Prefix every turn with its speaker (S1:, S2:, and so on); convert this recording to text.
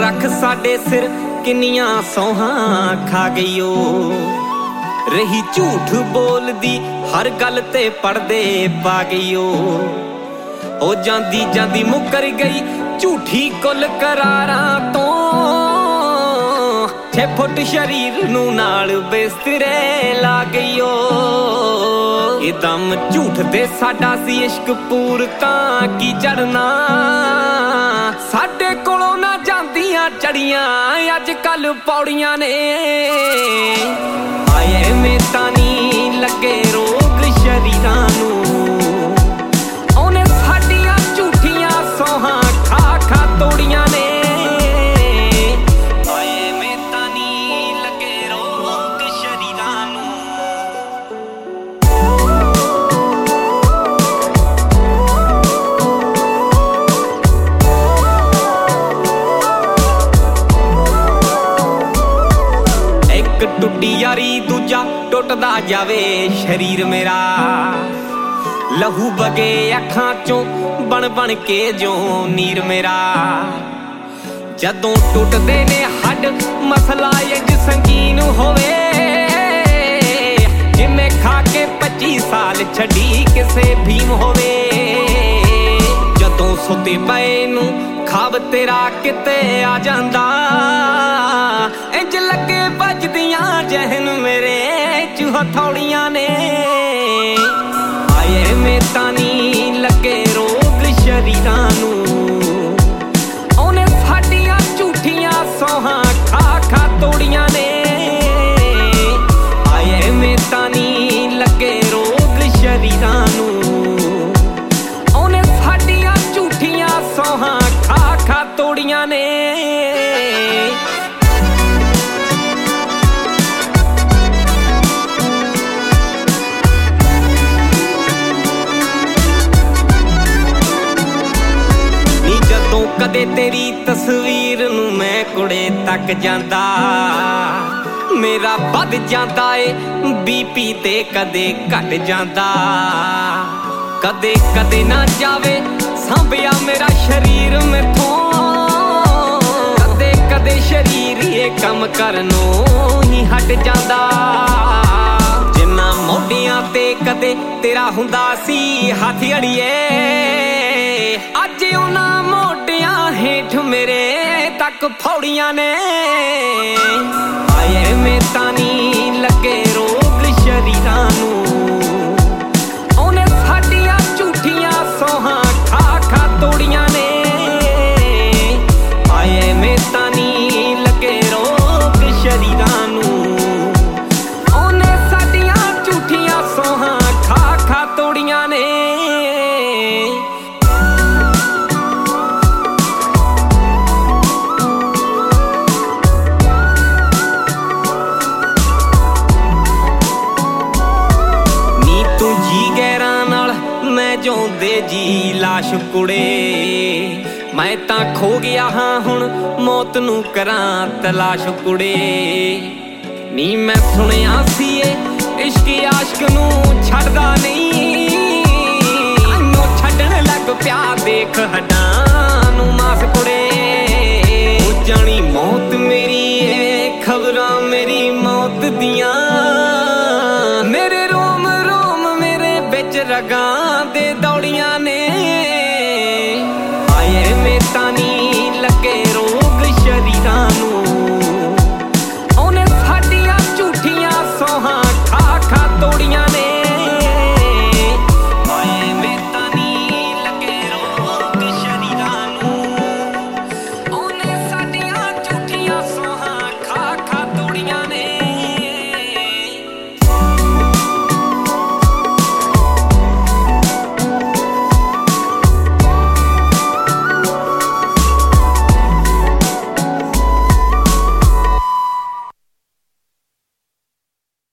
S1: रख साडे सिर किन्नियां सौहां खा गई ओ रही झूठ बोलदी हर गल ते पड़दे पा गई ओ जांदी जांदी मुकर गई झूठी कुल करारां तो 6 फुट शरीर नू नाल बिस्तरे ला गई ओ ये दम झूठ दे साडा सी इश्क पूर तां की चढ़ना साडे कोलों ना जांदियां चढ़ियां अज कल पौड़ियां ने आए में तानी लगे रोग शरीरां नू ओने साडियां झूठियां सौहां खा खा तोड़ियां ने टुटी यारी दूजा टुटदा जावे शरीर मेरा लहू बगे अखां चों बन बन के जो नीर मेरा जदों टुटदे ने हड मसला इंज संगीन होवे जिमें खा के 25 साल छड़ी किसे भीम होवे जदों सुते पए नू खाब तेरा किते आ जांदा इंज लगे बजदियां जहन मेरे चूहा थौड़ियां ने आए में तानी लगे रोग शरीरां नू ओने साडियां झूठियां सौहां खा खा तोड़ियां ने आए में तानी लगे रोग शरीरां नू ओने साडियां झूठियां सौहां खा खा तोड़ियां ने कदे तेरी तस्वीर नू मैं कुड़े तक जांदा मेरा बद जांदा ए बीपी ते कदे घट जांदा कदे कदे ना जावे सांभिया मेरा शरीर मैथों कदे कदे शरीर ये कम करनों ही हट जांदा जिन्ना मोढियां ते कदे तेरा हुंदा सी हथ अड़िए अज उन्हां हेठ मेरे तक फौड़ियां ने आए में तानी लगे रोग शरीरां नू ओने साडियां झूठियां सौहां खा खा तोड़ियां ने आए में तानी लगे रोग शरीरां नू ओने साडियां झूठियां सौहां खा खा तोड़ियां ने जोंदे जी लाश कुड़े मैं तां खो गया हाँ हुण मौत नू करां तलाश कुड़े नी मैं सुनिया सी इश्क आशिक नू छड़दा नहीं अनो छड्डण लग प्या देख हड्डां नू मास कुड़े हो जानी मौत मेरी खबरां मेरी मौत दियां मेरे रोम रोम मेरे बिच रगां दे दौड़ियां ने आए में तानी